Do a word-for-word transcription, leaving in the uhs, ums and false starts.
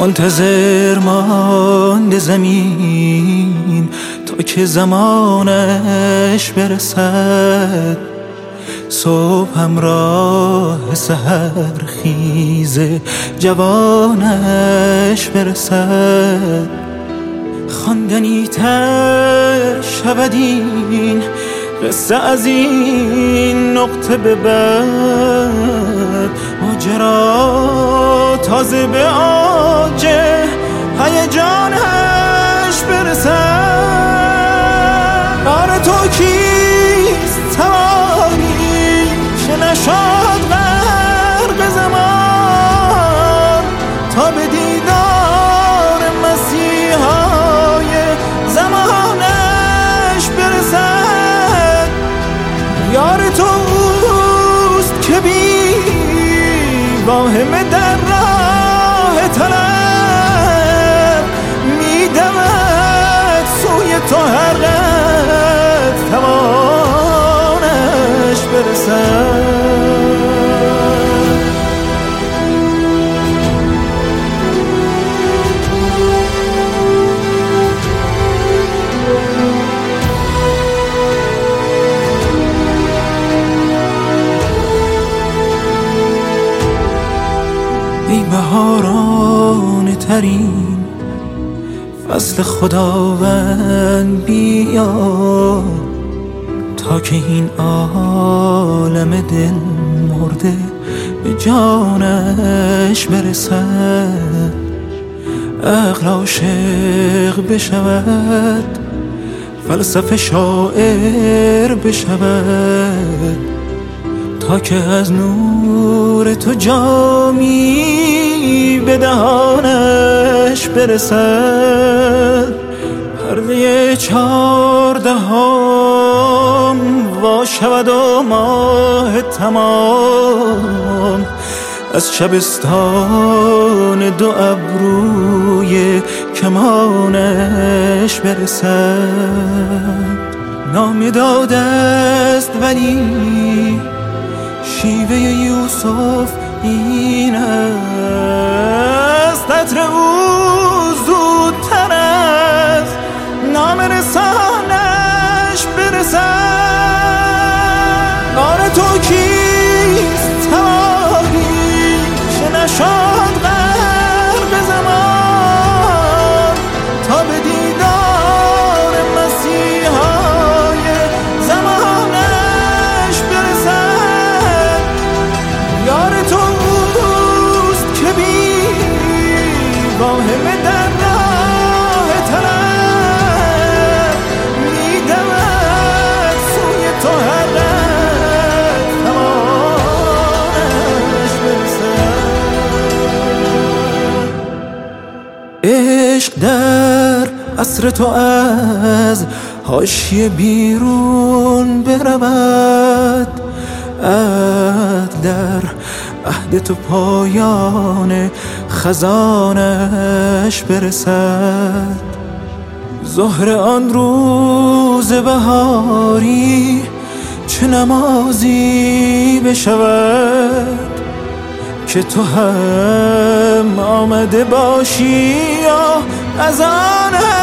منتظر مانده زمین تا که زمانش برسد، صبح همراه سحر خیز جوانش برسد. خواندنی تر شود این قصه از این نقطه به بعد، ماجرا تازه به آج هیجانش برسد. آره تو کیست توانی که نشد غرق زمان تا به دیدار مسیحای زمانش برسد. یار تو اوست که بی واهمه در راه طلب میدود سوی تو هر قد توانش برسد. ای بهاران ترین فصل خداوند بیا، تا که این عالم دل مرده به جانش برسد. عقل عاشق بشود، فلسفه شاعر بشود، تا که از نور تو جامی به دهانش برسد. پرده چهاردهم وا شود و ماه تمام از شبستان دو ابروی کمانش برسد. نام داده است ولی شیوه یوسف این است، عطر او زودتر از نام رسانش برسد. آره تو کیست توانی که نشد غرق زمان تا به دیدار مسیحای زمانش برسد. یار تو اوست که بی واهمه در راه طلب میدود سوی تو هر قد توانش برسد. عشق در عصر تو از حاشیه بیرون برود، عهد در عهد تو پایان خزانش برسد. ظهر آن روز بهاری چه نمازی بشود که تو هم آمده باشی یا از آن